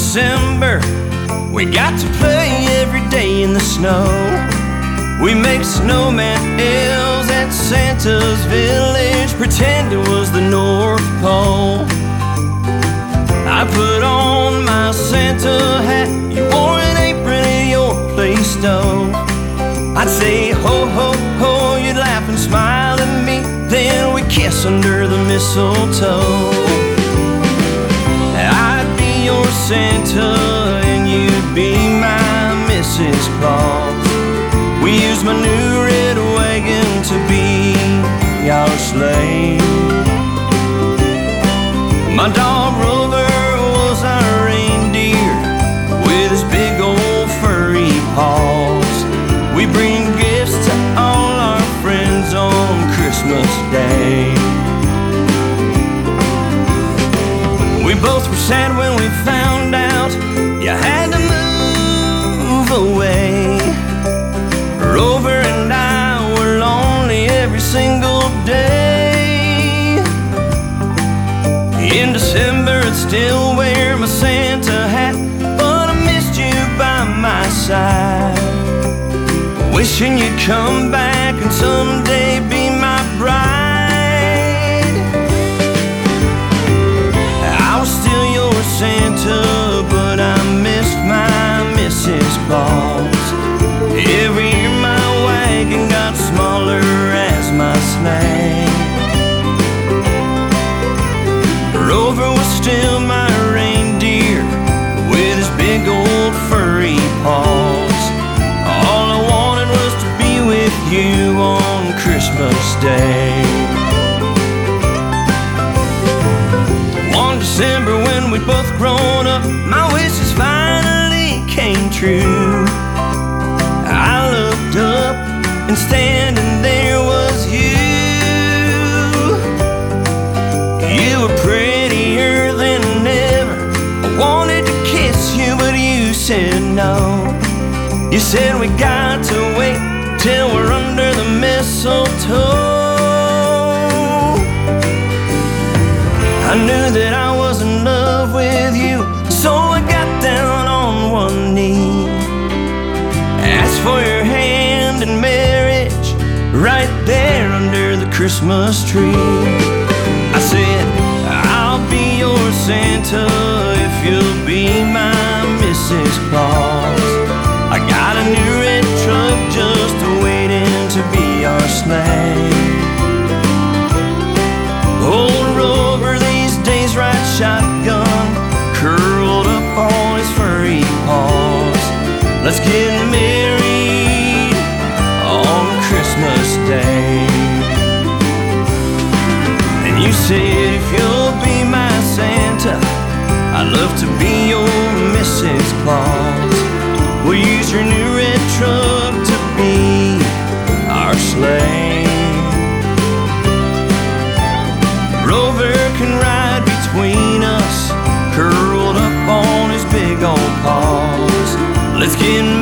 December, we got to play every day in the snow. We make snowman elves at Santa's village, pretend it was the North Pole. I put on my Santa hat, you wore an apron in your place stove. I'd say ho ho ho, you'd laugh and smile at me, then we'd kiss under the mistletoe. I'd be your Santa and you'd be my Mrs. Claus. We used my new red wagon to be our sleigh. My dog Rover was our reindeer with his big old furry paws. We bring gifts to all our friends on Christmas Day. We both were sad when we found out you had to move away. Rover and I were lonely every single day. In December I'd still wear my Santa hat, but I missed you by my side, wishing you'd come back and someday be my bride. I was still your Santa, but I missed my Mrs. Claus. Every year my wagon got smaller as my sleigh. Rover was still my reindeer with his big old furry paws. All I wanted was to be with you on Christmas Day. One December when we'd both grown up, my wishes finally came true. I looked up and standing there was you. You were prettier than ever. I wanted to kiss you, but you said no. You said we got to wait till we're under the mistletoe. I knew that I was in love with you, so I got down on one knee, asked for your hand in marriage right there under the Christmas tree. I said, I'll be your Santa if you'll be my Mrs. Claus. I got a new red truck just waiting to be our sleigh. Old Rover these days rides shotgun, curled up on his furry paws. Let's get married on Christmas Day. And you said, if you'll be my Santa, I'd love to be your Mrs. Claus. We'll use your new red truck to be our sleigh. Rover can ride between us, curled up on his big old paws. Let's get